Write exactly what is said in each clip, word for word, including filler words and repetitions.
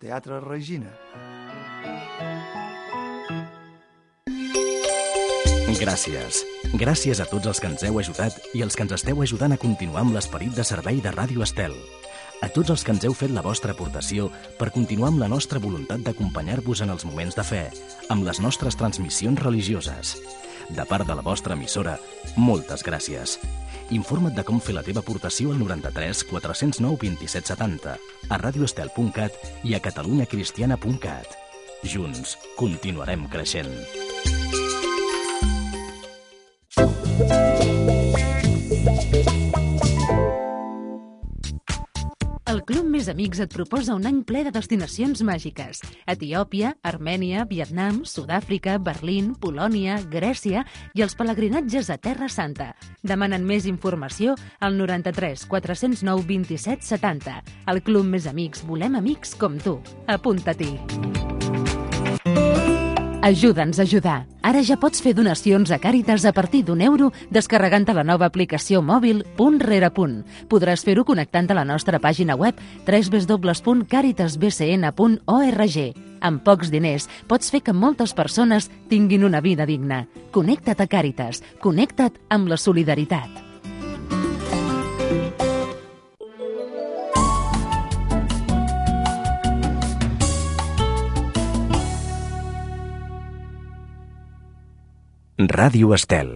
Teatre Regina. Gràcies. Gràcies a tots els que ens heu ajudat i els que ens esteu ajudant a continuar amb l'esperit de servei de Ràdio Estel. A tots els que ens heu fet la vostra aportació per continuar amb la nostra voluntat d'acompanyar-vos en els moments de fe, amb les nostres transmissions religioses. De part de la vostra emissora, moltes gràcies. Informa't de com fer la teva aportació al noranta-tres quatre cents nou vint-i-set setanta, a radioestel punt cat i a catalunyacristiana punt cat. Junts, continuarem creixent. El Club Més Amics et proposa un any ple de destinacions màgiques. Etiòpia, Armènia, Vietnam, Sud-àfrica, Berlín, Polònia, Grècia i els pelegrinatges a Terra Santa. Demanen més informació al noranta-tres quatre cents nou vint-i-set setanta. El Club Més Amics volem amics com tu. Apunta-t'hi. Ajuda'ns a ajudar. Ara ja pots fer donacions a Càritas a partir d'un euro descarregant-te la nova aplicació mòbil Punt Rere Punt. Podràs fer-ho connectant a la nostra pàgina web w w w punt caritas b c n punt org. Amb pocs diners pots fer que moltes persones tinguin una vida digna. Connecta't a Càritas. Connecta't amb la solidaritat. Ràdio Estel.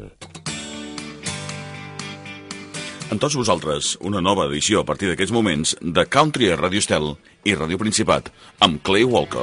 Amb tots vosaltres, una nova edició a partir d'aquests moments de Country a Ràdio Estel i Ràdio Principat, amb Clay Walker.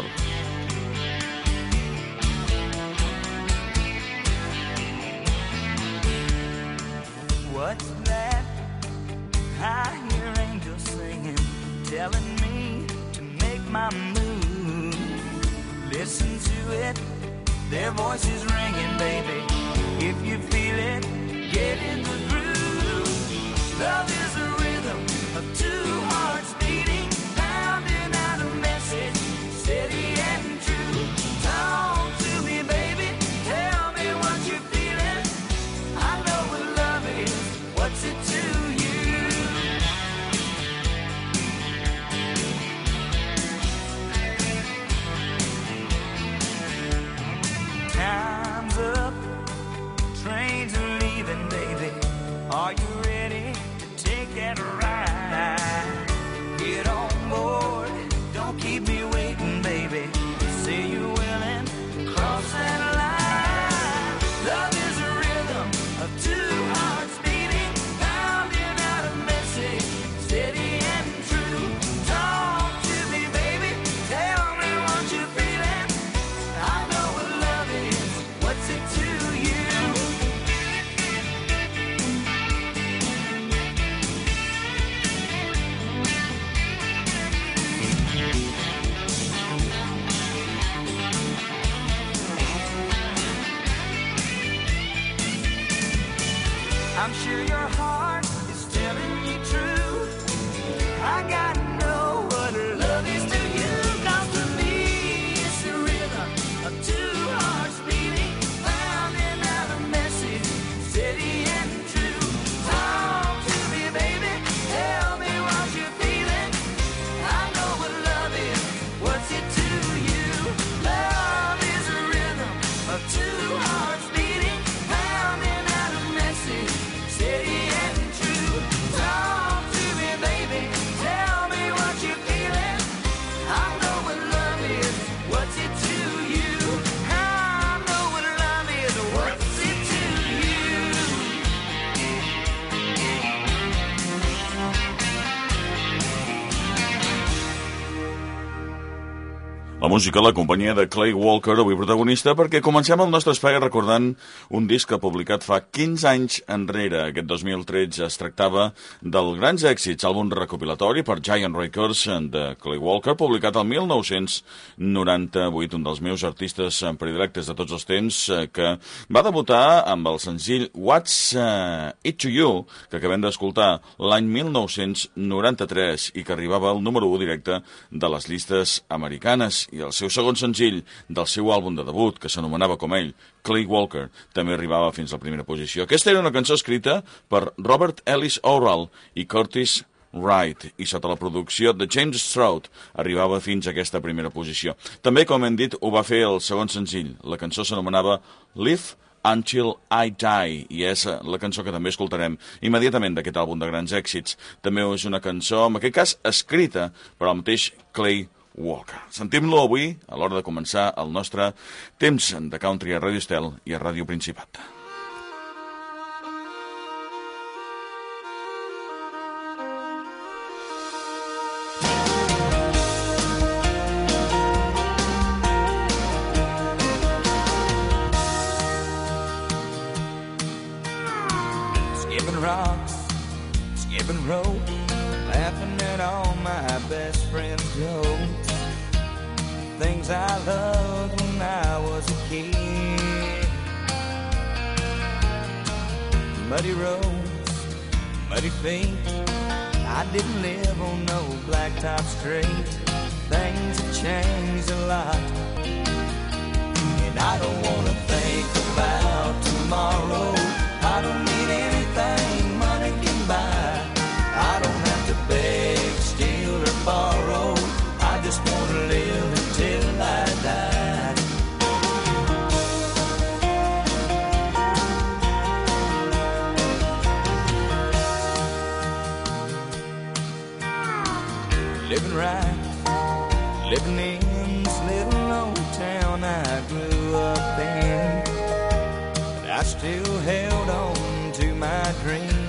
What's that? I hear angels singing, telling me to make my move. Listen to it. Their voices ringing, baby. If you feel it, get in the groove. Love is a rhythm of two hearts beating, pounding out a message, steady and true. Talk to me, baby. Tell me what you're feeling. I know what love is. What's it to you? Time's up, trains are leaving, baby. Are you ready to take that ride? Get on board, don't keep me waiting, baby. Say you're willing to cross that line. Love is a rhythm of two hearts beating, pounding out a message, steady and true. Talk to me, baby, tell me what you're feeling. I know what love is. What's it to you? I'm sure your heart is telling you true. I gotta know what love is to you. 'Cause to me it's the rhythm of two hearts beating, pounding out a message, steady and true. Talk to me, baby, tell me what you're feeling. I know what love is. What's it to you? Love is a rhythm of two hearts beating, pounding out a message, steady and true. Talk to me, baby, tell me what you're feeling. I know what love is. What's it to you? I know what love is. What's it to you? La música, la companyia de Clay Walker, avui protagonista, perquè comencem el nostre espai recordant un disc que ha publicat fa quinze anys enrere. Aquest dos mil tretze es tractava del Grans Èxits, àlbum recopilatori per Giant Records de Clay Walker, publicat el mil nou-cents noranta-vuit, un dels meus artistes predilectes de tots els temps, que va debutar amb el senzill What's uh, It To You, que acabem d'escoltar l'any mil nou-cents noranta-tres i que arribava al número u directe de les llistes americanes. I el seu segon senzill del seu àlbum de debut, que s'anomenava com ell, Clay Walker, també arribava fins a la primera posició. Aquesta era una cançó escrita per Robert Ellis Oral i Curtis Right, i sota la producció de James Stroud arribava fins a aquesta primera posició. També, com hem dit, ho va fer el segon senzill. La cançó s'anomenava Live Until I Die, i és la cançó que també escoltarem immediatament d'aquest àlbum de grans èxits. També és una cançó, en aquest cas, escrita per el mateix Clay Walker. Sentim-lo avui, a l'hora de començar el nostre temps de country a Ràdio Estel i a Ràdio Principat. Rocks, skipping rope, laughing at all my best friends' jokes. Things I loved when I was a kid. Muddy roads, muddy feet. I didn't live on no blacktop street. Things have changed a lot, and I don't wanna think about tomorrow. I don't need anything money can buy. I don't have to beg, steal, or borrow. I just want to live until I die. Living right, living in this little old town I grew up in. I still held on to my dreams,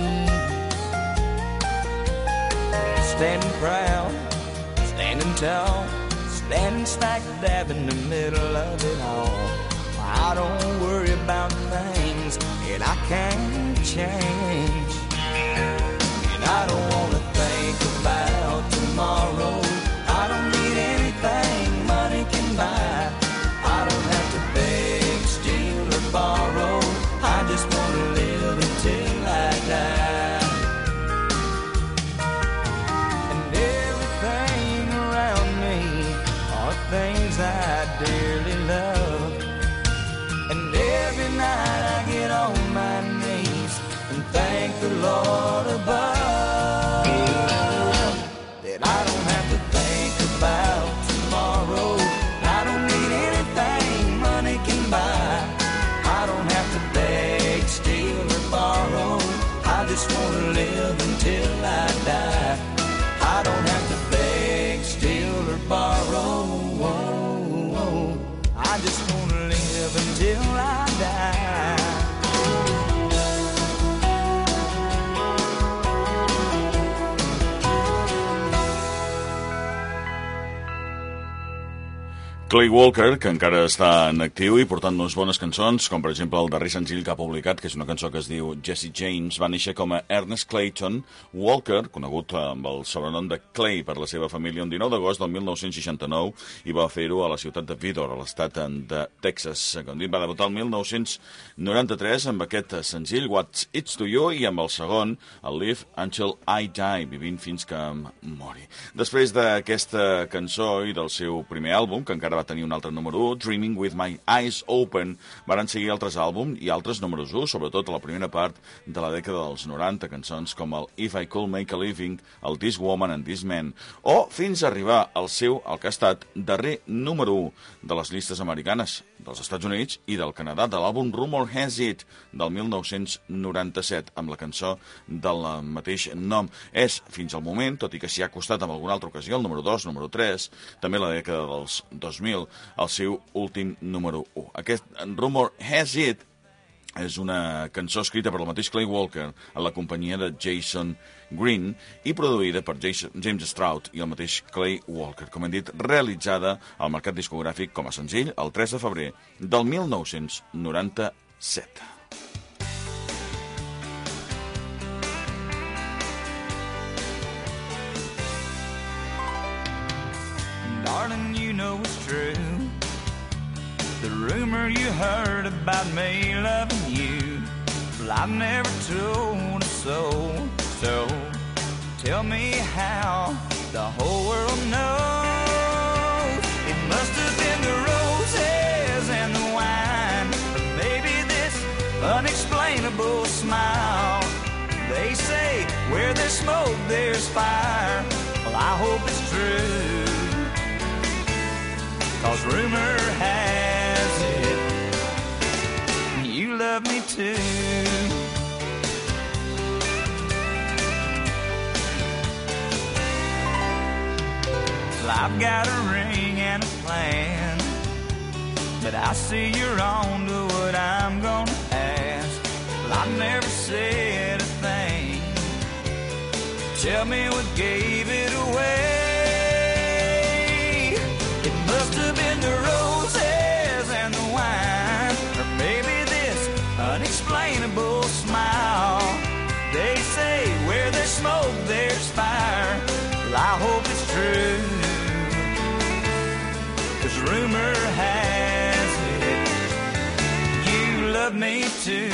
standing proud, standing tall, standing smack dab in the middle of it all. I don't worry about things that I can't change, and I don't want to think about tomorrow. I don't need anything money can buy. I don't have to beg, steal, or borrow. I just want to live until I die. And everything around me are things I dearly love. And every night I get on my knees and thank the Lord above that I don't have to think about tomorrow. I don't need anything money can buy. I don't have to beg, steal, or borrow. I just want to live until I die. I don't have to beg, steal, or borrow. I just want to live until I die. Clay Walker, que encara està en actiu i portant-nos bones cançons, com per exemple el darrer senzill que ha publicat, que és una cançó que es diu Jesse James, va néixer com a Ernest Clayton Walker, conegut amb el sobrenom de Clay per la seva família, un dinou d'agost del mil nou-cents seixanta-nou, i va fer-ho a la ciutat de Vidor, a l'estat de Texas. Com dit, va debutar el mil nou-cents noranta-tres amb aquest senzill, What's It's to You, i amb el segon, el Live Until I Die, vivint fins que em mori. Després d'aquesta cançó i del seu primer àlbum, que encara va tenir un altre número u, Dreaming with My Eyes Open, varen seguir altres àlbums i altres números u, sobretot a la primera part de la dècada dels noranta, cançons com el If I Could Make a Living, el This Woman and This Man, o fins a arribar al seu, al que ha estat, darrer número u de les llistes americanes, dels Estats Units i del Canadà, de l'àlbum Rumor Has It, del mil nou-cents noranta-set, amb la cançó del mateix nom. És, fins al moment, tot i que s'hi ha costat en alguna altra ocasió, el número dos, número tres, també la dècada dels dos mil, el seu últim número u. Aquest Rumor Has It és una cançó escrita per el mateix Clay Walker en la companyia de Jason Green i produïda per Jason, James Stroud i el mateix Clay Walker. Com hem dit, realitzada al mercat discogràfic com a senzill el tres de febrer del mil nou-cents noranta-set. Darling, you know it's true. The rumor you heard about me loving you, well, I've never told a soul. So tell me how the whole world knows. It must have been the roses and the wine, or maybe this unexplainable smile. They say where there's there's smoke, there's fire. Well, I hope it's true, 'cause rumor has it you love me too. Well, I've got a ring and a plan, but I see you're on to what I'm gonna ask. Well, I've never said a thing. Tell me what gave it away. It must have been the roses and the wine, or maybe this unexplainable smile. They say where there's smoke, there's fire. Well, I hope it's true, 'cause rumor has it you love me too.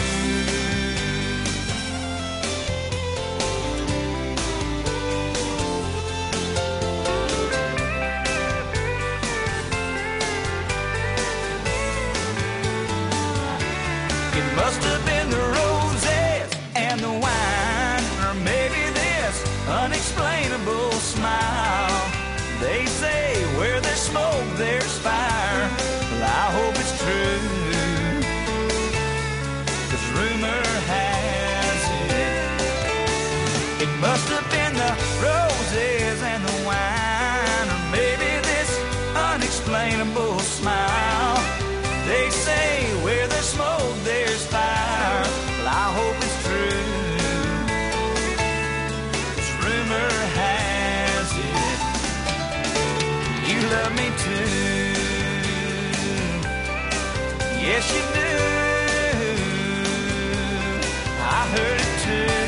It must have been the roses and the wine, or maybe this unexplainable smile. They say where there's smoke, there's fire. Well, I hope it's true, 'cause rumor has it it must have been the roses and the wine, or maybe this unexplainable smile. They say where there's smoke, there's fire. Well, I hope it's true, 'cause rumor has it you love me too. Yes, you do. I heard it too.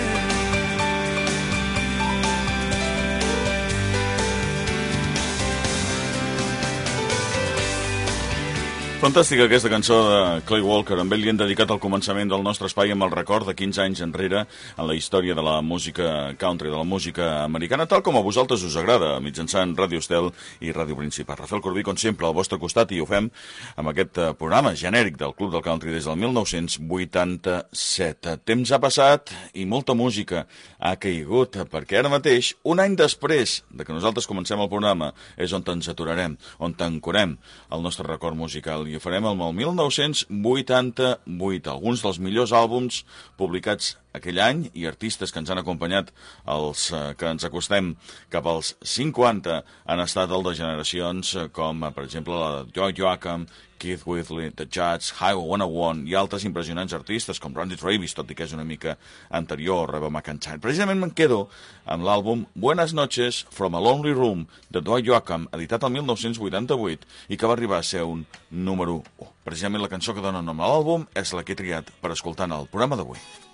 Fantàstica aquesta cançó de Clay Walker. Amb ell li hem dedicat el començament del nostre espai amb el record de quinze anys enrere en la història de la música country, de la música americana, tal com a vosaltres us agrada, mitjançant Ràdio Estel i Ràdio Principat. Rafael Corbí, com sempre, al vostre costat, i ho fem amb aquest programa genèric del Club del Country des del mil nou-cents vuitanta-set. Temps ha passat i molta música ha caigut, perquè ara mateix, un any després de que nosaltres comencem el programa, és on ens aturarem, on tancarem el nostre record musical, i ho farem amb el mil nou-cents vuitanta-vuit. Alguns dels millors àlbums publicats aquell any i artistes que ens han acompanyat, els eh, que ens acostem cap als cinquanta, han estat el de generacions eh, com, eh, per exemple, la de Joy Joachim, Keith Whitley, The Judds, Highway cent un i altres impressionants artistes com Randy Travis, tot i que és una mica anterior, Reba McEntire. Precisament me'n quedo amb l'àlbum Buenas noches from a Lonely Room de Dwight Yoakam, editat el mil nou-cents vuitanta-vuit i que va arribar a ser un número u. Precisament la cançó que dona nom a l'àlbum és la que he triat per escoltar en el programa d'avui.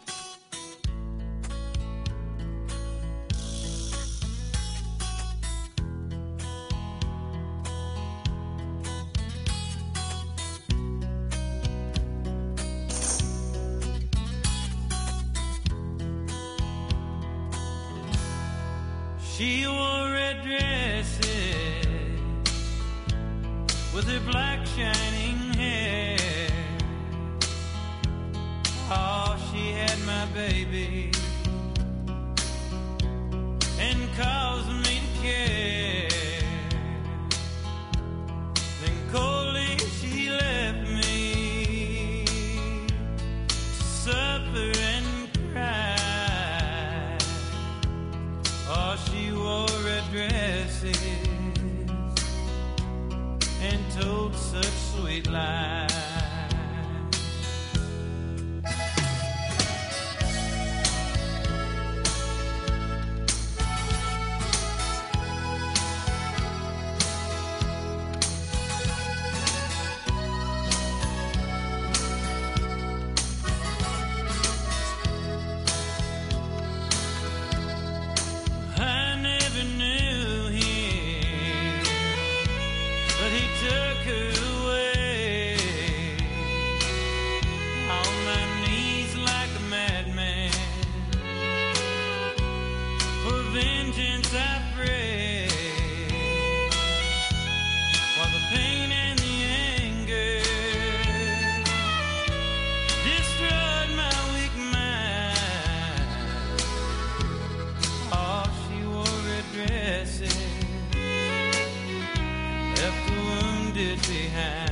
She wore red dresses with her black shining hair. Oh, she had my baby and caused me to care. Then coldly she left me to suffer and cry. Oh, she wore red dresses and told such sweet lies. it behind.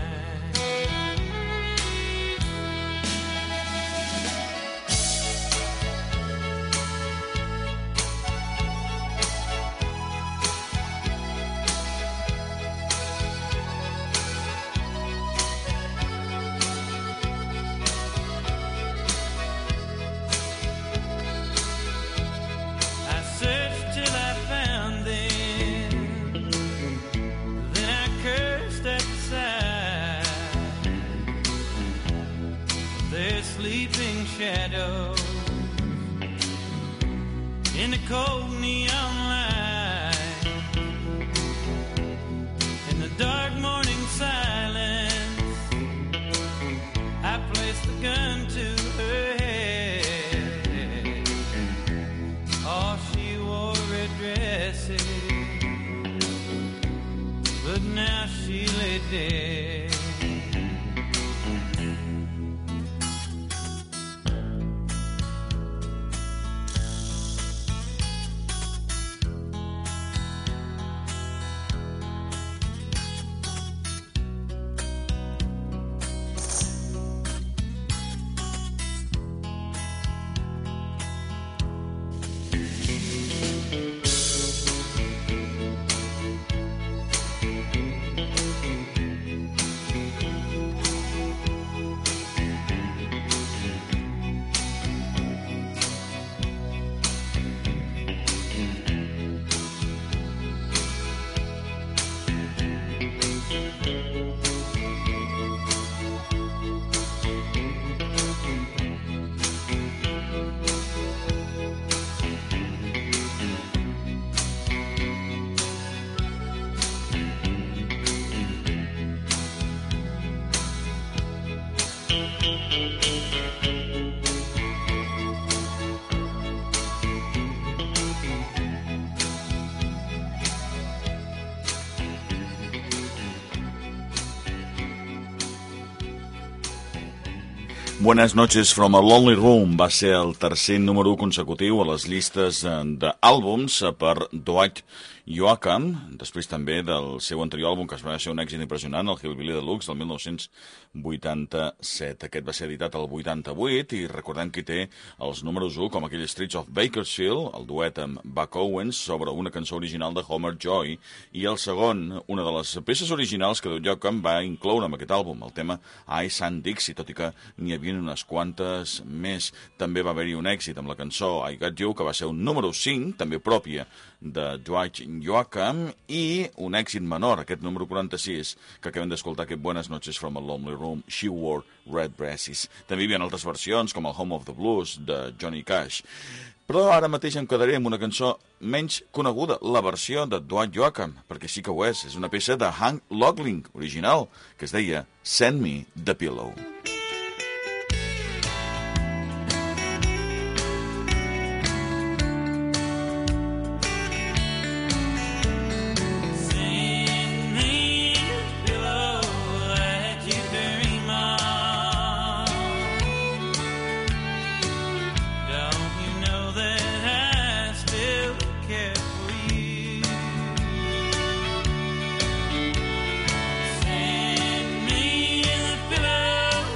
Sleeping shadows in the cold neon light, in the dark morning silence, I placed the gun to her head. Oh, she wore red dresses, but now she lay dead. Buenas noches from a Lonely Room va ser el tercer número consecutiu a les llistes d'àlbums per Dwight Yoakam, després també del seu anterior àlbum, que va ser un èxit impressionant, el Hillbilly Deluxe, del mil nou-cents vuitanta-set. Aquest va ser editat el vuitanta-vuit i recordem que té els números u, com aquell Streets of Bakersfield, el duet amb Buck Owens sobre una cançó original de Homer Joy, i el segon, una de les peces originals que Yoakam va incloure amb aquest àlbum, el tema I San Dixie, tot i que n'hi havia unes quantes més. També va haver-hi un èxit amb la cançó I Got You, que va ser un número cinc, també pròpia de Dwight Yoakam, i un èxit menor, aquest número quaranta-sis, que acabem d'escoltar, aquest Buenas Noches from a Lonely Room, She Wore Red Dresses. També hi havia altres versions, com el Home of the Blues, de Johnny Cash. Però ara mateix em quedaré amb una cançó menys coneguda, la versió de Dwight Yoakam, perquè sí que ho és, és una peça de Hank Locklin, original, que es deia Send Me the Pillow. Send me the pillow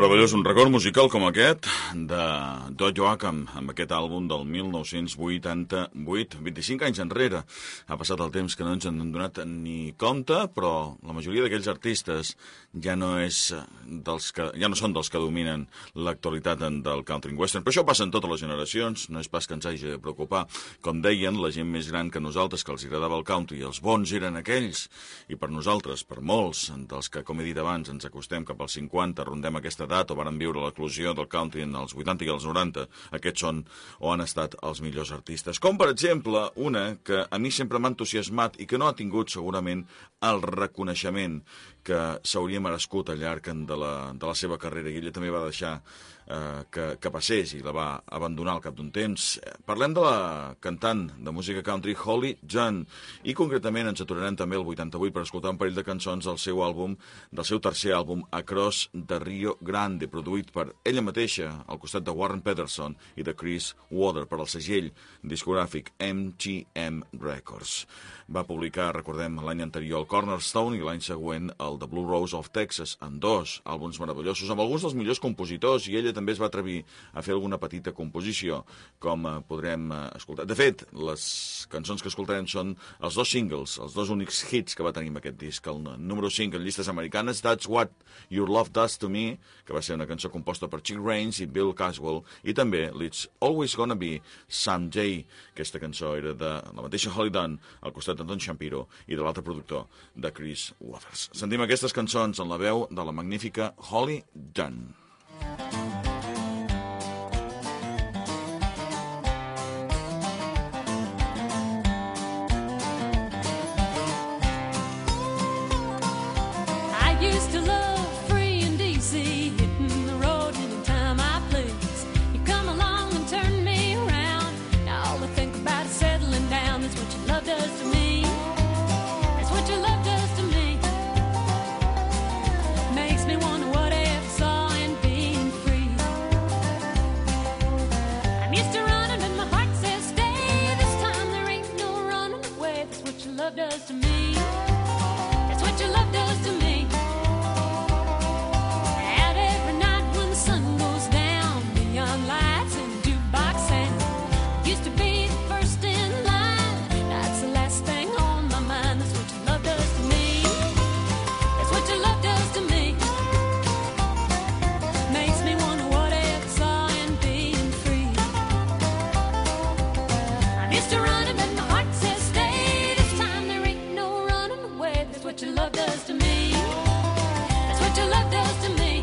Meravellós, un record musical com aquest de Dot Joachim, amb aquest àlbum del mil nou-cents vuitanta-vuit, vint-i-cinc anys enrere. Ha passat el temps que no ens han donat ni compte, però la majoria d'aquells artistes ja no, és dels que, ja no són dels que dominen l'actualitat del country western. Però això passa en totes les generacions, no és pas que ens hagi de preocupar. Com deien, la gent més gran que nosaltres, que els agradava el country, els bons eren aquells, i per nosaltres, per molts dels que, com he dit abans, ens acostem cap als cinquanta, rondem aquesta edat o varen viure l'eclosió del country en els vuitanta i els noranta, aquests són o han estat els millors artistes. Com, per exemple, una que a mi sempre m'ha entusiasmat i que no ha tingut segurament el reconeixement que s'hauria merescut al llarg de la, de la seva carrera, i ella també va deixar eh, que, que passés i la va abandonar al cap d'un temps. Parlem de la cantant de música country Holly Dunn, i concretament ens aturarem també el vuitanta-vuit per escoltar un parell de cançons del seu àlbum, del seu tercer àlbum Across the Rio Grande, produït per ella mateixa al costat de Warren Peterson i de Chris Water per al segell discogràfic M G M Records. Va publicar, recordem, l'any anterior el Cornerstone i l'any següent el The Blue Rose of Texas, en dos àlbums meravellosos, amb alguns dels millors compositors, i ella també es va atrevir a fer alguna petita composició, com eh, podrem eh, escoltar. De fet, les cançons que escoltarem són els dos singles, els dos únics hits que va tenir amb aquest disc. El número cinc en llistes americanes, That's What Your Love Does to Me, que va ser una cançó composta per Chick Raines i Bill Caswell, i també l'It's Always Gonna Be Someday. Aquesta cançó era de la mateixa Holly Dunn, al costat de Don Shapiro i de l'altre productor, de Chris Waters. Sentim aquestes cançons en la veu de la magnífica Holly Dunn. I used to love free and D C, hitting the road anytime I please. You come along and turn me around. Now all I think about is settling down. That's what your love does to me. That's what your love does to me. Makes me wonder what if saw and being free. I'm used to running, but my heart says stay. This time there ain't no running away. That's what your love does to me. That's what your love does to me. Out every night when the sun goes down, neon lights and jukebox sound. Used to be the first in line. That's the last thing on my mind. That's what your love does to me. That's what your love does to me. Makes me wonder what if saw and being free. I'm used to running, but my heart says stay. This time there ain't no running away. That's what your love does to me. That's what your love does to me.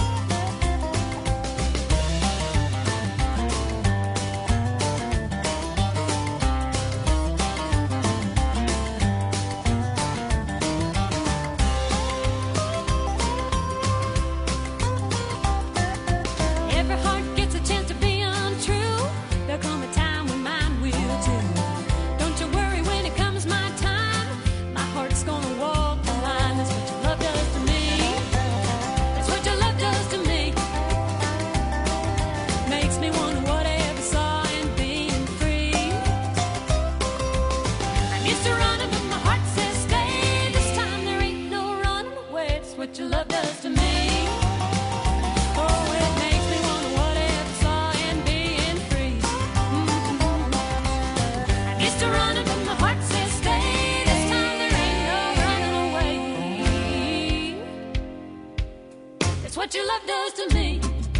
Every heart gets a chance to be untrue. There'll come a time when mine will too. Don't you worry when it comes my time. My heart's gonna walk the line. That's what your love does to me. That's what your love does to me. Makes me wonder what ever saw and being free. I'm used to running, but my heart says stay. This time there ain't no running away. That's what your love does to me. Oh, it makes me wonder what if saw and being free. Mm-hmm. I'm used to running, but my heart says stay. This time there ain't no running away. That's what your love does to me.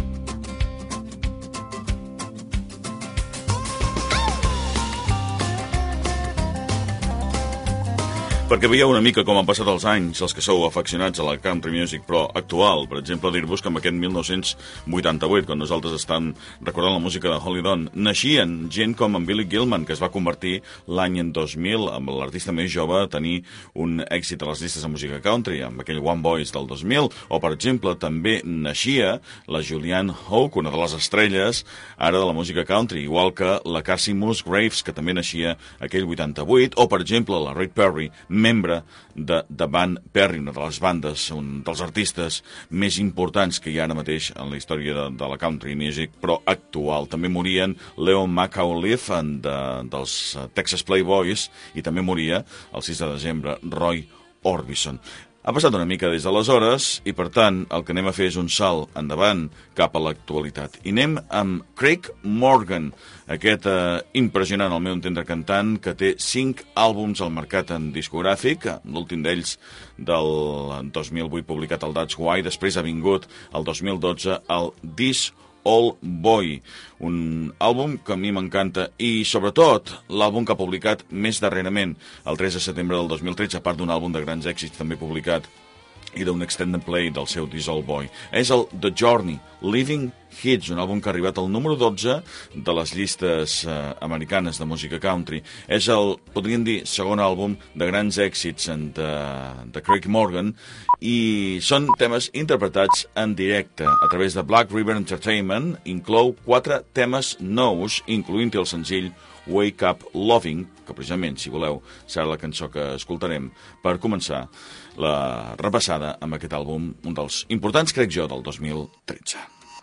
Perquè veieu una mica com han passat els anys, els que sou afeccionats a la country music, però actual. Per exemple, dir-vos que en aquest mil nou-cents vuitanta-vuit, quan nosaltres estem recordant la música de Holly Dunn, naixien gent com en Billy Gilman, que es va convertir l'any dos mil, amb l'artista més jove, a tenir un èxit a les llistes de música country, amb aquell One Voice del dos mil, o, per exemple, també naixia la Julianne Hough, una de les estrelles ara de la música country, igual que la Cassie Musgraves, que també naixia aquell vuitanta-vuit, o, per exemple, la Rick Perry, membre de The Band Perry, una de les bandes, un dels artistes més importants que hi ha ara mateix en la història de, de la country music, però actual. També morien Leo McAuliffe de, dels Texas Playboys, i també moria el sis de desembre Roy Orbison. Ha passat una mica des d'aleshores i, per tant, el que anem a fer és un salt endavant cap a l'actualitat. I anem amb Craig Morgan, aquest eh, impressionant, al meu entendre, cantant, que té cinc àlbums al mercat en discogràfic, l'últim d'ells del dos mil vuit publicat al That's Why, després ha vingut el dos mil dotze el This Old Boy, un àlbum que a mi m'encanta i, sobretot, l'àlbum que ha publicat més darrerament, el tres de setembre del dos mil tretze, a part d'un àlbum de grans èxits també publicat i d'un extended play del seu This Old Boy. És el The Journey, Living Hits, un àlbum que ha arribat al número dotze de les llistes eh, americanes de música country. És el, podríem dir, segon àlbum de grans èxits de, de Craig Morgan i són temes interpretats en directe a través de Black River Entertainment. Inclou quatre temes nous, incloent-hi el senzill Wake Up Loving, que precisament, si voleu, serà la cançó que escoltarem per començar la repassada amb aquest àlbum, un dels importants, crec jo, del dos mil tretze.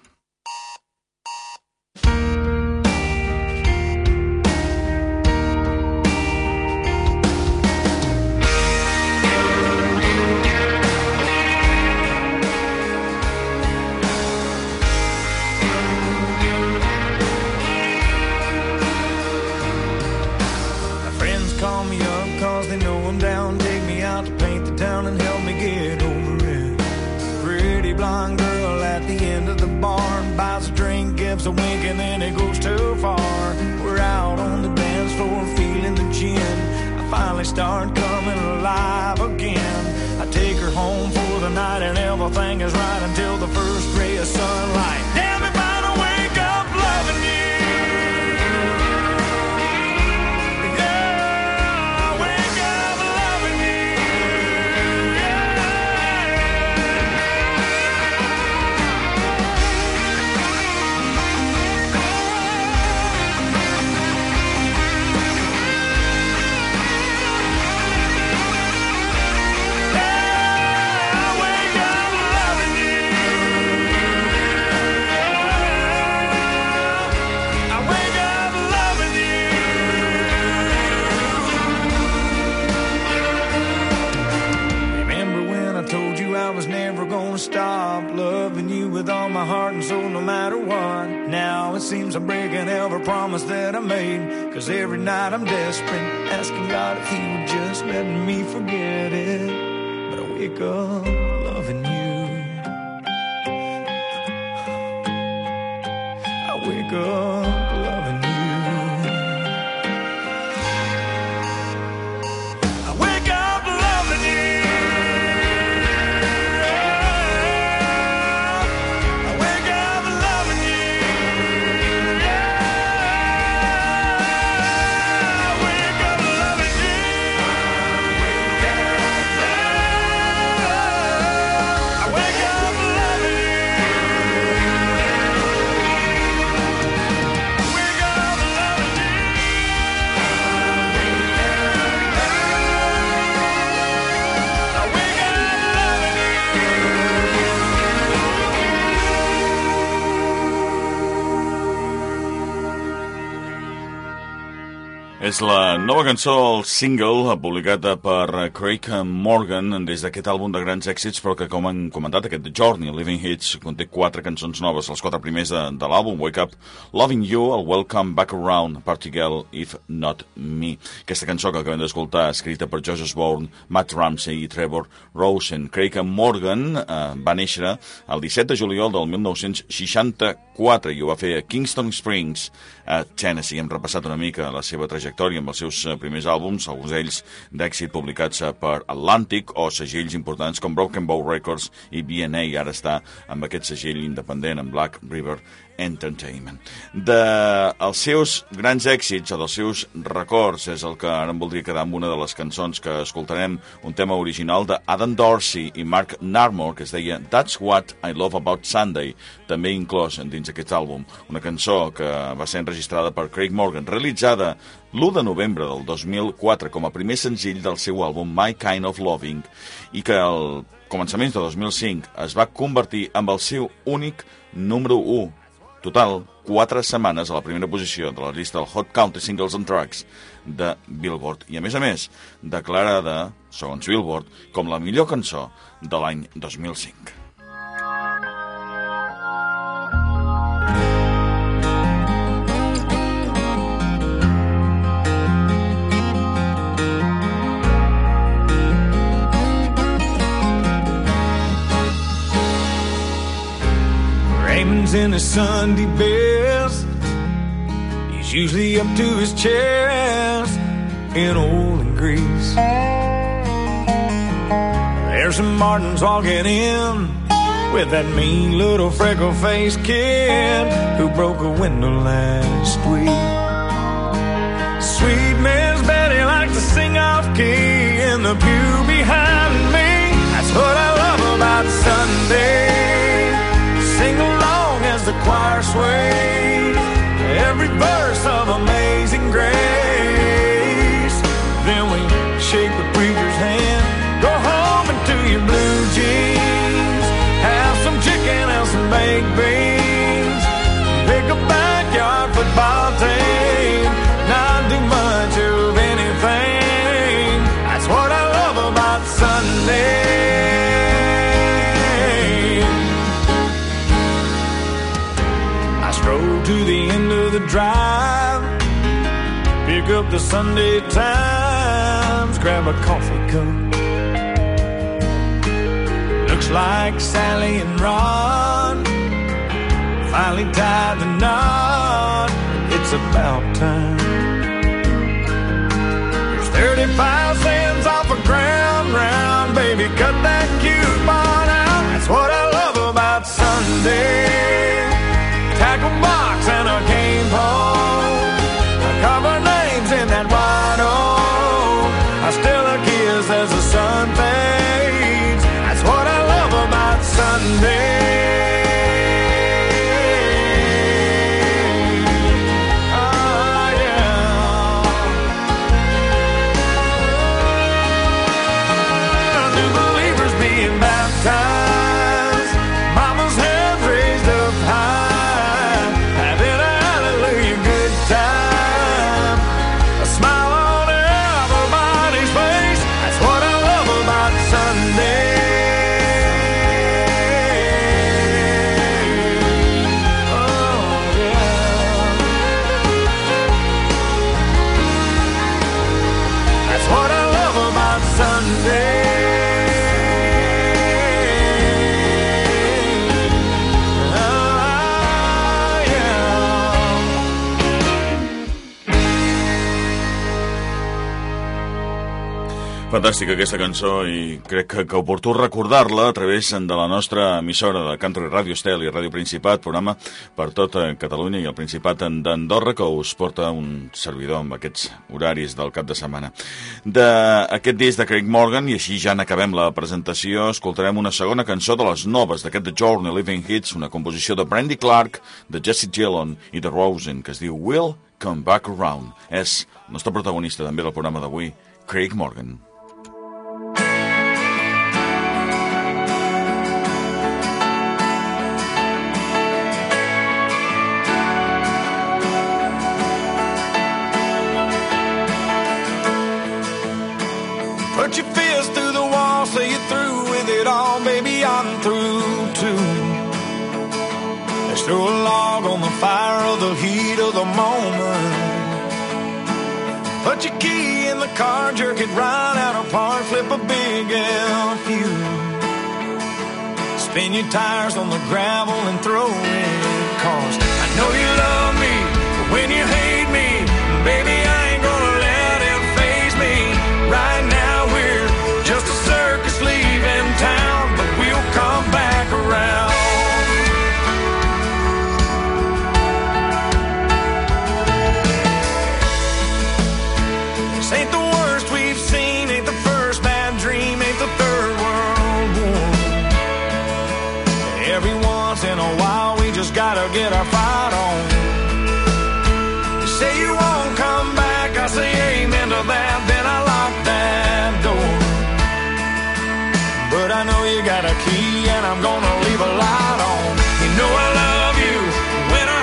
Call me up cause they know I'm down. Take me out to paint the town and help me get over it. Pretty blonde girl at the end of the bar buys a drink, gives a wink, and then it goes too far. We're out on the dance floor feeling the gin. I finally start coming alive again. I take her home for the night and everything is right until the first ray of sunlight. Damn if I don't wake up loving you. Stop loving you with all my heart and soul no matter what. Now it seems I'm breaking every promise that I made, cause every night I'm desperate, asking God if he would just let me forget it. But I wake up loving you. I wake up loving you. I wake up loving you. És la nova cançó, el single, publicat per Craig Morgan des d'aquest àlbum de grans èxits, però que, com han comentat, aquest The Journey, Living Hits, conté quatre cançons noves, les quatre primers de, de l'àlbum, Wake Up, Loving You, el Welcome Back Around, Party Girl, If Not Me. Aquesta cançó que acabem d'escoltar, escrita per Josh Osborne, Matt Ramsey i Trevor Rosen. Craig Morgan eh, va néixer el disset de juliol del mil nou-cents seixanta-quatre i ho va fer a Kingston Springs, a Tennessee. Hem repassat una mica la seva trajectòria amb els seus primers àlbums, alguns d'ells d'èxit publicats per Atlantic o segells importants com Broken Bow Records i B and A, i ara està amb aquest segell independent, en Black River Entertainment. Dels seus grans èxits o dels seus records és el que ara em voldria quedar amb una de les cançons que escoltarem, un tema original d'Adam Dorsey i Mark Narmore que es deia That's What I Love About Sunday, també inclòs dins aquest àlbum, una cançó que va ser enregistrada per Craig Morgan, realitzada l'u de novembre del dos mil quatre com a primer senzill del seu àlbum My Kind of Loving, i que al començaments de dos mil cinc es va convertir en el seu únic número u Total, quatre setmanes a la primera posició de la llista del Hot Country Singles and Tracks de Billboard. I, a més a més, declarada, segons Billboard, com la millor cançó de l'any dos mil cinc. Raymond's in his Sunday best. He's usually up to his chest in oil and grease. There's some Martins walking in with that mean little freckle-faced kid who broke a window last week. Sweet Miss Betty likes to sing off-key in the pew behind me. That's what I love about Sunday. Sing along as the choir sways every verse of Amazing Grace. Then we shake the preacher's hand, go home into your blue jeans, have some chicken and some baked beans, pick a backyard football team, not do much of anything. That's what I love about Sunday. Stroll to the end of the drive, pick up the Sunday Times, grab a coffee cup. Looks like Sally and Ron finally tied the knot. It's about time. There's thirty-five cents off a ground round, baby, cut that coupon out. That's what I love about Sunday. Tackle box and a cane pole, I cover names in that white oak. I still a kiss as the sun fades. That's what I love about Sunday. Oh yeah. New believers being baptized, mama's hands raised up high. Fantàstica aquesta cançó i crec que, que oportú recordar-la a través de la nostra emissora de Country Radio Estel i Ràdio Principat, programa per tota Catalunya i el Principat d'Andorra, que us porta un servidor amb aquests horaris del cap de setmana. D'aquest disc de Craig Morgan, i així ja n'acabem la presentació, escoltarem una segona cançó de les noves d'aquest The Journey Living Hits, una composició de Brandy Clark, de Jesse Gillon i de Rosen, que es diu Will Come Back Around. És el nostre protagonista també del programa d'avui, Craig Morgan. Put your fist through the wall, say you're through with it all, baby, I'm through too. Let's throw a log on the fire of the heat of the moment. Put your key in the car, jerk it right out apart, flip a big F U. Spin your tires on the gravel and throw it, cause I know you love me, but when you hate me, baby, I ain't gonna let it faze me. Right now we're just a circus leaving town, but we'll come back around. This ain't the worst we've seen, ain't the first bad dream, ain't the third world war. Every once in a while we just gotta get our fight on. You say you won't come back, I say amen to that, then I lock that door. But I know you got a key and I'm gonna leave a light on. You know I love you when I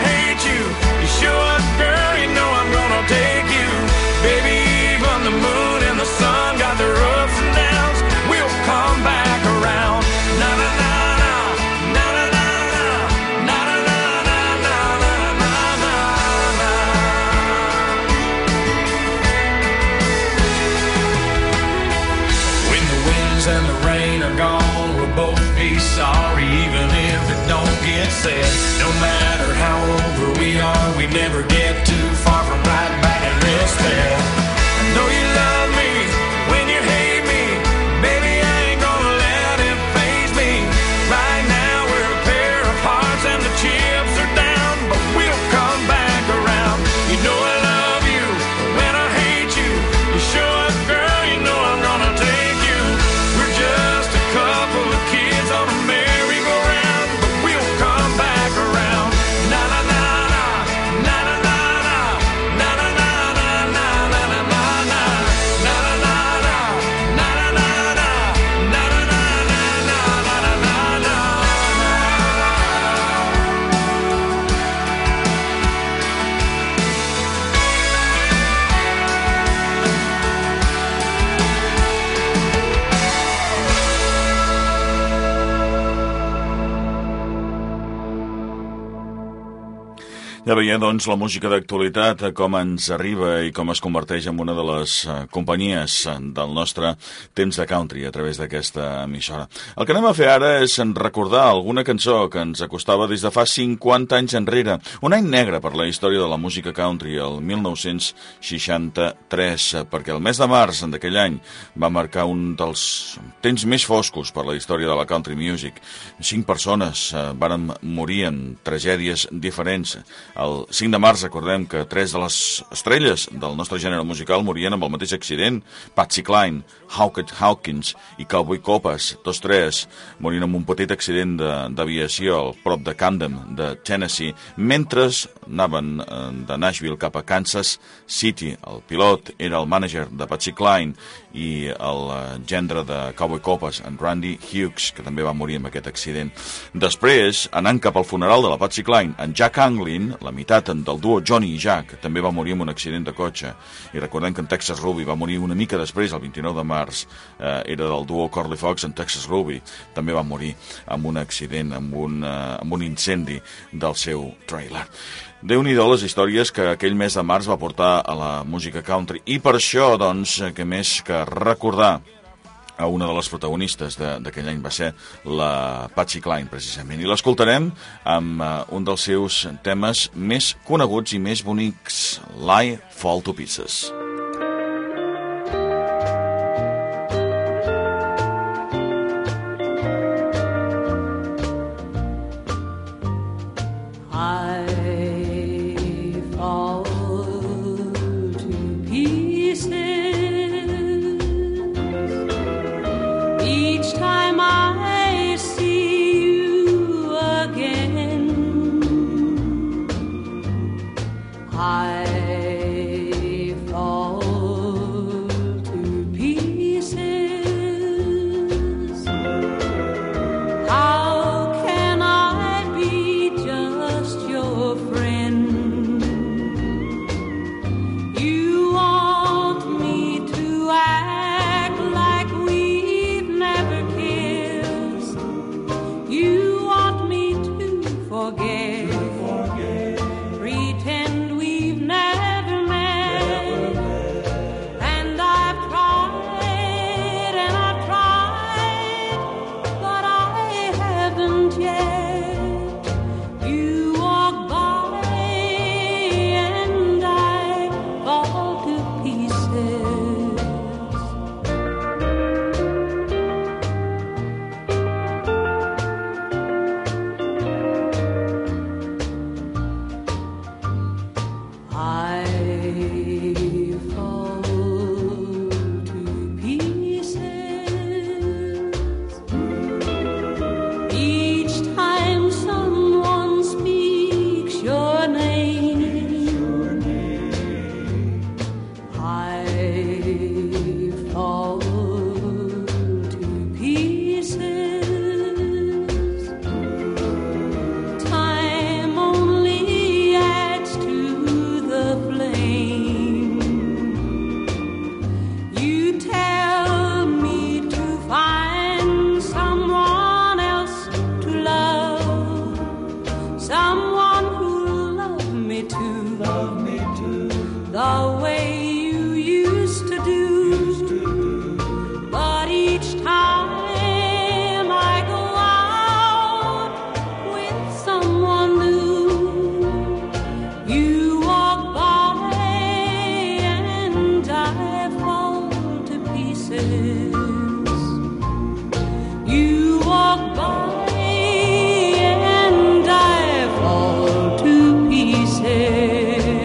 Ja veieu, doncs, la música d'actualitat, com ens arriba i com es converteix en una de les uh, companyies del nostre temps de country a través d'aquesta emissora. El que anem a fer ara és recordar alguna cançó que ens acostava des de fa cinquanta anys enrere. Un any negre per la història de la música country, el mil nou-cents seixanta-tres, perquè el mes de març d'aquell any va marcar un dels temps més foscos per la història de la country music. Cinc persones uh, van morir en tragèdies diferents. El cinc de març recordem que tres de les estrelles del nostre gènere musical morien amb el mateix accident. Patsy Cline, Hawkins Hawkins i Cowboy Copas, tots tres morien amb un petit accident d'aviació al prop de Camden, de Tennessee, mentre anaven de Nashville cap a Kansas City. El pilot era el mànager de Patsy Cline i el gendre de Cowboy Copas, en Randy Hughes, que també va morir amb aquest accident. Després, anant cap al funeral de la Patsy Cline, en Jack Anglin, la meitat del duo Johnny i Jack, també va morir en un accident de cotxe. I recordem que en Texas Ruby va morir una mica després, el vint-i-nou de març, eh, era del duo Corley Fox, en Texas Ruby també va morir amb un accident, amb un, eh, amb un incendi del seu trailer. Déu-n'hi-do les històries que aquell mes de març va portar a la música country. I per això, doncs, que més que recordar a una de les protagonistes d'aquell any va ser la Patsy Cline, precisament. I l'escoltarem amb uh, un dels seus temes més coneguts i més bonics, Lie Fall to Pieces. Each time I see you again, I fall to pieces. How can I be just your friend? You want me to act like we've never kissed. You want me to forget, pretend we've never met. And I've tried and I've tried, but I haven't yet. You walk by and I fall to pieces. I fall to pieces each time someone speaks your name. I fall to pieces. Time only adds to the flame. You tell me to find someone else to love, someone who'll love me too, love me too, the way you used to do. But each time I go out with someone new, you walk by and I fall to pieces. You walk by and I fall to pieces.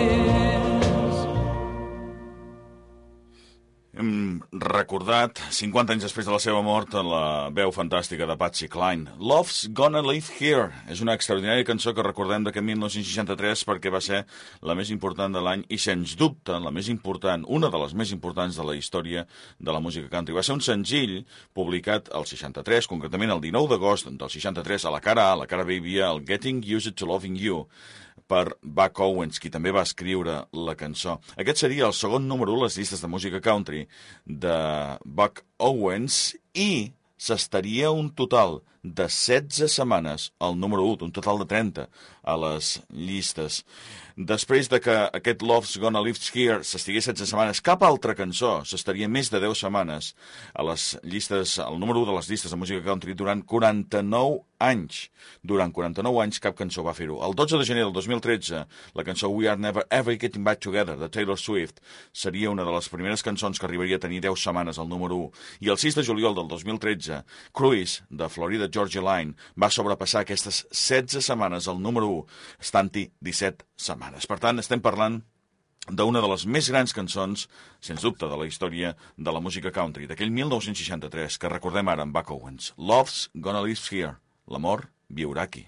Hem recordat, cinquanta anys després de la seva mort, la veu fantàstica de Patsy Cline. Love's Gonna Live Here és una extraordinària cançó que recordem d'aquest mil nou-cents seixanta-tres perquè va ser la més important de l'any i, sens dubte, la més important, una de les més importants de la història de la música country. Va ser un senzill publicat al seixanta-tres, concretament el dinou d'agost del seixanta-tres, a la cara A, a la cara B hi havia el Getting Used to Loving You, per Buck Owens, qui també va escriure la cançó. Aquest seria el segon número a les llistes de música country de Buck Owens i s'estaria un total de setze setmanes al número u, un total de trenta a les llistes. Després de que aquest Love's Gonna Live Here s'estigués setze setmanes, cap altra cançó s'estaria més de deu setmanes a les llistes, al número u de les llistes de música country durant quaranta-nou anys. Durant quaranta-nou anys cap cançó va fer-ho. El dotze de gener del dos mil tretze, la cançó We Are Never Ever Getting Back Together de Taylor Swift seria una de les primeres cançons que arribaria a tenir deu setmanes al número u. I el sis de juliol del dos mil tretze, Cruise, de Florida Georgia Line, va sobrepassar aquestes setze setmanes al número u, estant-hi disset setmanes. Per tant, estem parlant d'una de les més grans cançons, sens dubte, de la història de la música country, d'aquell mil nou-cents seixanta-tres, que recordem ara amb Buck Owens. Love's Gonna Live Here. L'amor viurà aquí.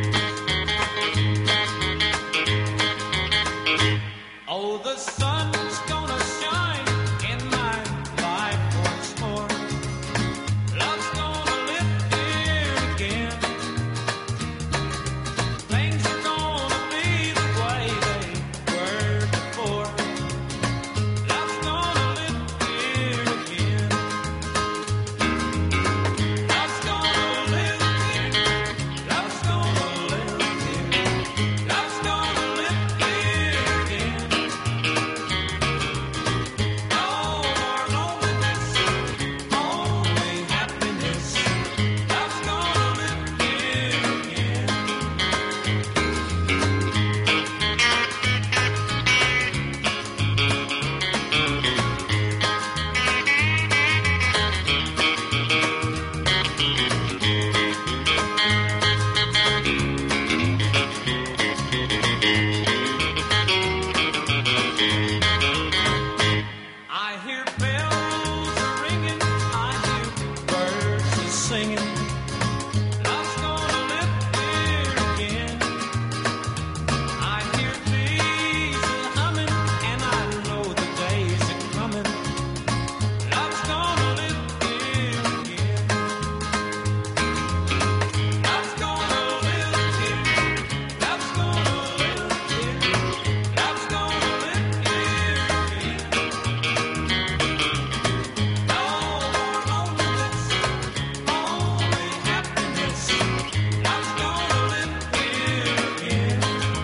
Oh, the sun's gonna shine in my life once more. Love's gonna live here again. Things are gonna be the way they were before. Love's gonna live here again. Love's gonna live here. Love's gonna live here. Love's gonna live here again. No more loneliness, only happiness. Love's gonna live here again. I hear bells a ringing, I hear birds a singing. Love's gonna live here again. I hear bees a humming, and I know the days are coming. Love's gonna live here again. Love's gonna live here. Love's gonna live here. Love's gonna live here again. No more loneliness, only happiness. Love's gonna live here again.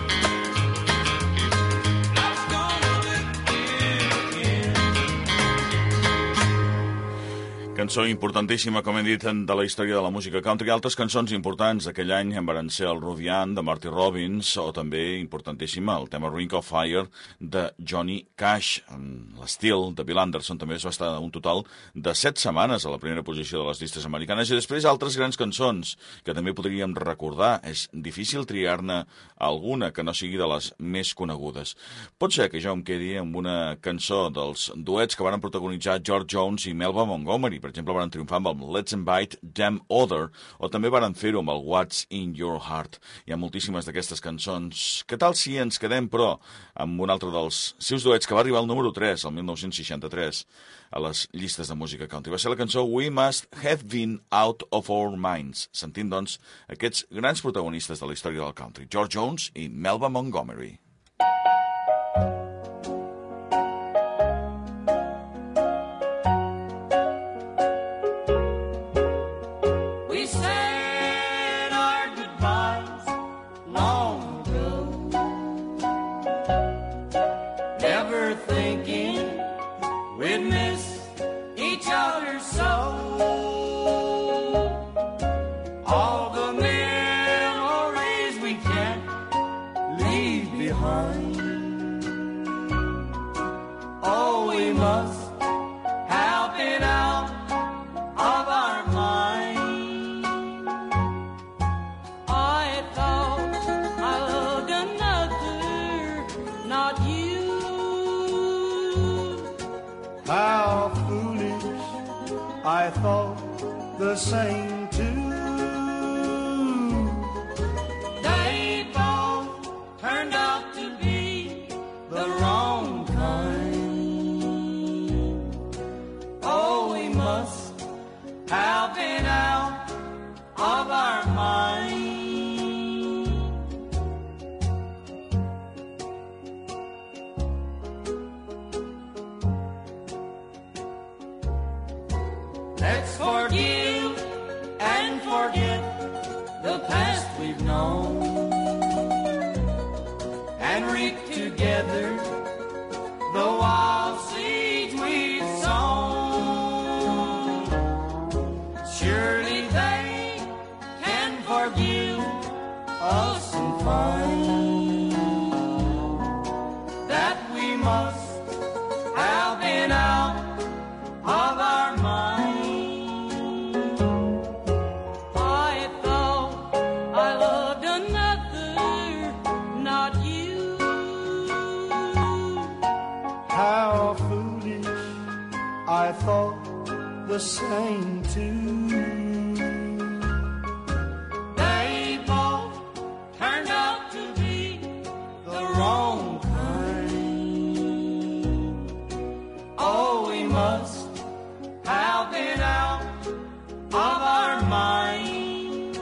Love's gonna live here again. Cançó importantíssima, com hem dit, de la història de la música country. Altres cançons importants d'aquell any en van ser el Rudian, de Marty Robbins, o també importantíssima el tema Ring of Fire, de Johnny Cash. L'Steel, de Bill Anderson, també es va estar un total de set setmanes a la primera posició de les llistes americanes. I després altres grans cançons que també podríem recordar. És difícil triar-ne alguna que no sigui de les més conegudes. Pot ser que jo em quedi amb una cançó dels duets que van protagonitzar George Jones i Melba Montgomery. Per exemple, van triomfar amb el Let's Invite Them Other, o també van fer-ho amb el What's in Your Heart. Hi ha moltíssimes d'aquestes cançons. Què tal si ens quedem, però, amb un altre dels seus duets que va arribar al número tres, el mil nou-cents seixanta-tres, a les llistes de música country? Va ser la cançó We Must Have Been Out of Our Minds, sentint, doncs, aquests grans protagonistes de la història del country, George Jones i Melba Montgomery. We said our goodbyes long ago, never thinking we'd miss each other so. All the memories we can't leave behind. Oh, we must have been out of our mind. I thought I loved another, not you. How foolish, I thought the same too. They both turned out to be the wrong kind. Oh, we must have been out of our mind. Let's forgive and forget reap together the wild seeds we've sown. Surely they can forgive us and find that we must have been out of our mind. I thought I loved another, not you. How foolish, I thought the same too. They both turned out to be The wrong kind. Oh, we must have been out of our mind.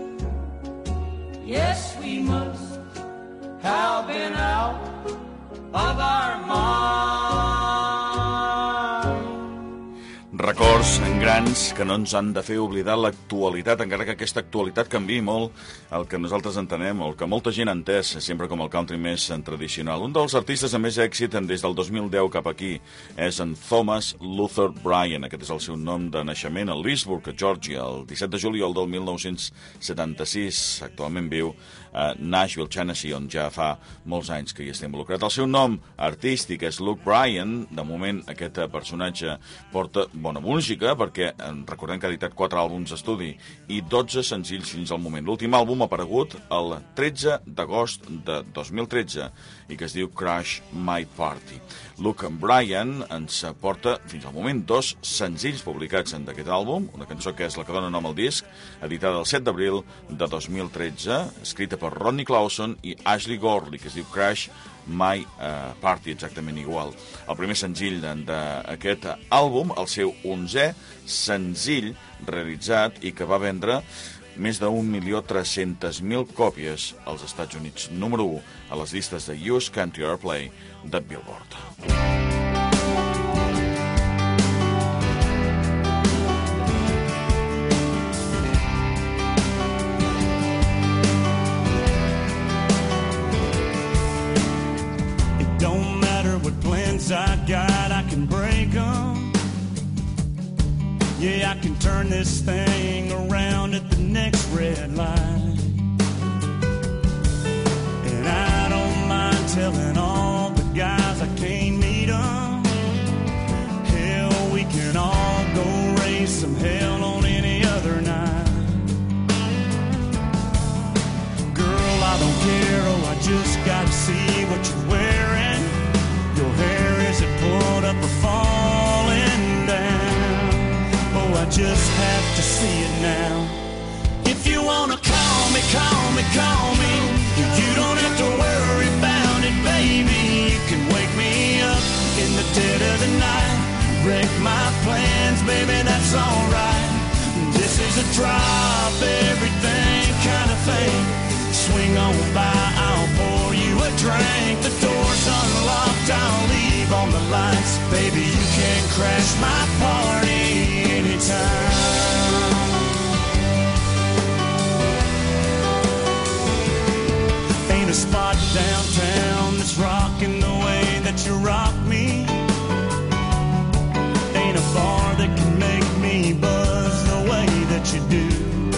Yes, we must have been out of our mind. Records grans que no ens han de fer oblidar l'actualitat, encara que aquesta actualitat canviï molt el que nosaltres entenem, o el que molta gent ha entès, sempre com el country més tradicional. Un dels artistes amb més èxit des del dos mil deu cap aquí és en Thomas Luther Bryan. Aquest és el seu nom de naixement, a Leesburg, a Georgia, el disset de juliol del mil nou-cents setanta-sis. Actualment viu a Nashville, Tennessee, on ja fa molts anys que hi està involucrat. El seu nom artístic és Luke Bryan. De moment, aquest personatge porta bona música, perquè recordem que ha editat quatre àlbums d'estudi i dotze senzills fins al moment. L'últim àlbum ha aparegut el tretze d'agost de dos mil tretze i que es diu Crash My Party. Luke Bryan ens porta fins al moment dos senzills publicats d'aquest àlbum, una cançó que és la que dona nom al disc, editada el set d'abril de dos mil tretze, escrita per Rodney Clawson i Ashley Gorley, que es diu Crash My uh, Party, exactament igual. El primer senzill d'aquest àlbum, el seu onzè senzill realitzat i que va vendre més d'un milió tres-centes mil còpies als Estats Units. Número u a les llistes de U S Country Airplay de Billboard. Don't matter what plans I got, I can break them. Yeah, I can turn this thing around at the next red light. And I don't mind telling all the guys I can't meet them. Hell, we can all go raise some hell on any other night. Girl, I don't care, oh, I just gotta see what you're wearing. Your hair, is it pulled up or falling down? Oh, I just have to see it now. If you wanna call me, call me, call me. You don't have to worry about it, baby. You can wake me up in the dead of the night. Wreck my plans, baby, that's alright. This is a drop everything kind of thing. Swing on by, I'll pour you a drink. The door's unlocked, I'll leave on the lights. Baby, you can crash my party anytime. Ain't a spot downtown that's rocking the way that you rock me. Ain't a bar that can make me buzz the way that you do.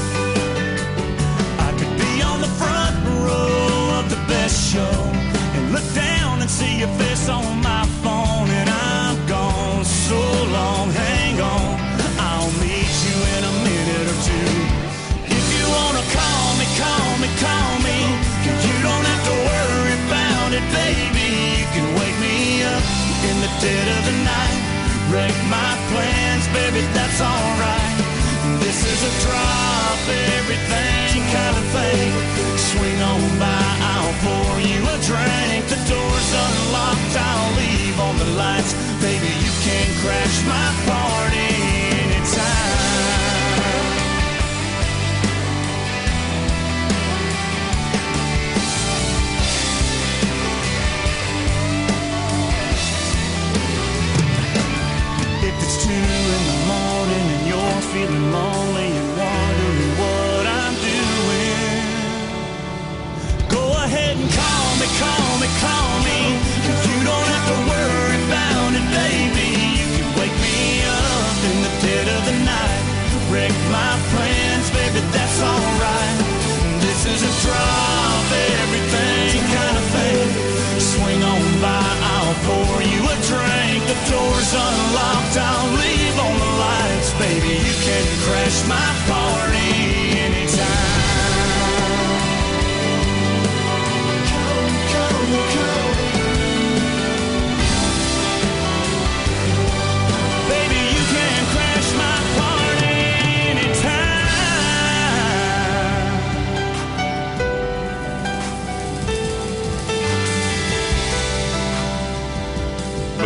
Show and look down and see your face on my phone, and I'm gone so long. Hang on, I'll meet you in a minute or two. If you wanna call me, call me, call me. You don't have to worry about it, baby. You can wake me up in the dead of the night. Wreck my plans, baby, that's alright. This is a drop everything kind of thing. Swing on by, I'll pour you a drink. The door's unlocked, I'll leave on the lights. Baby, you can crash my party anytime. If it's two in the morning and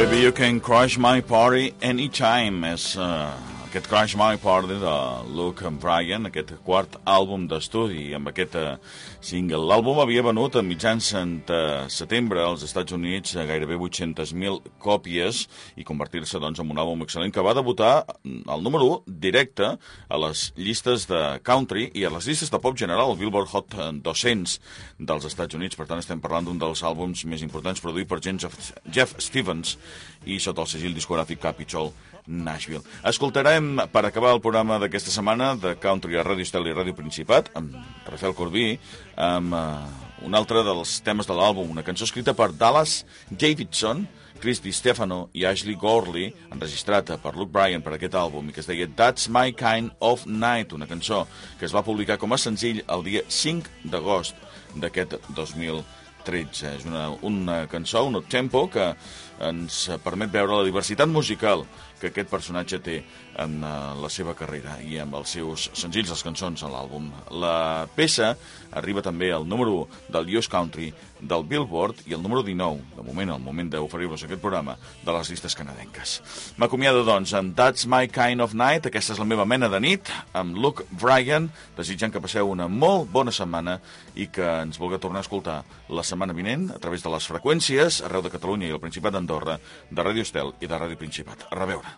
Baby, you can crash my party anytime. És uh, aquest Crash My Party de Luke Bryan, aquest quart àlbum d'estudi amb aquest uh, single. L'àlbum havia venut a mitjans de setembre als Estats Units a gairebé vuit-centes mil còpies i convertir-se doncs, en un àlbum excel·lent que va debutar al número u directe a les llistes de country i a les llistes de pop general, el Billboard Hot dos-cents dels Estats Units. Per tant, estem parlant d'un dels àlbums més importants produït per Jeff Stevens i sota el segell discogràfic Capitol Nashville. Escoltarem, per acabar el programa d'aquesta setmana, de Country a Ràdio Estel i Ràdio Principat, amb Rafael Corbí, amb uh, un altre dels temes de l'àlbum, una cançó escrita per Dallas Davidson, Chris DiStefano i Ashley Gorley, enregistrat per Luke Bryan per aquest àlbum, i que es deia That's My Kind of Night, una cançó que es va publicar com a senzill el dia cinc d'agost d'aquest dos mil tretze. És una, una cançó, un tempo que ens permet veure la diversitat musical que aquest personatge té en uh, la seva carrera i amb els seus senzills, les cançons a l'àlbum. La peça arriba també al número u del U S Country, del Billboard, i el número dinou, de moment, al moment d'oferir-vos aquest programa, de les llistes canadenques. M'acomiado, doncs, amb That's My Kind of Night, aquesta és la meva mena de nit, amb Luke Bryan, desitjant que passeu una molt bona setmana i que ens vulgui tornar a escoltar la setmana vinent a través de les freqüències arreu de Catalunya i el Principat d'Andorra, de Ràdio Estel i de Ràdio Principat. A reveure.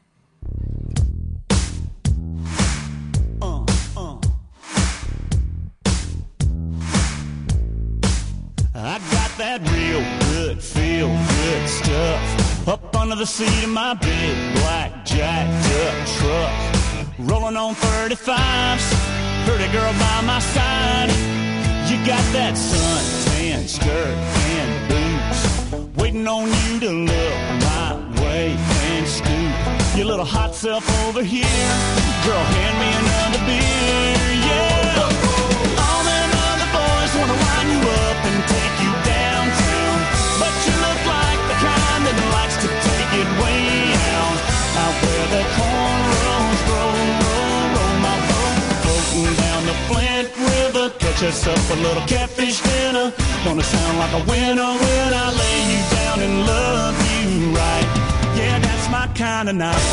I got that real good, feel good stuff up under the seat of my big black jacked up truck. Rolling on thirty-fives, pretty girl by my side. You got that suntan skirt and boots, waiting on you to look my way and scoot your little hot self over here. Girl, hand me another beer, yeah. All them other boys wanna wind you up and take you downtown, but you look like the kind that likes to take it way out, out where the cornrows grow, roll, roll my boat, floating down the Flint River. Catch us up a little catfish dinner. Gonna sound like a winner when I lay you down and love you right. Yeah, that's my kind of night.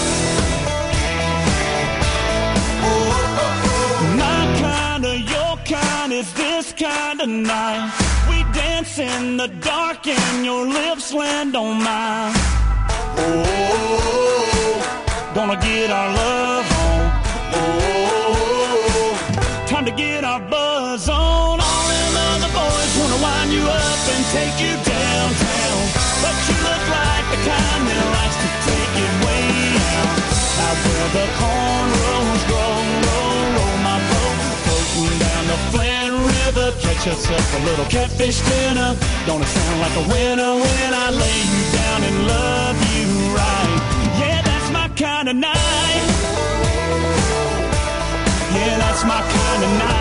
My kind of, your kind is this kind of night. We dance in the dark and your lips land on mine. Oh, gonna get our love on. Oh, time to get our buzz on. All them other boys wanna wind you up and take you downtown, but you look like the kind that likes to take it way out, out where the cornrows grow, roll, roll my boat, floating down the Flint River. Catch us up a little catfish dinner. Gonna sound like a winner when I lay you down and love you right. Yeah, that's my kind of night. Yeah, that's my kind of night.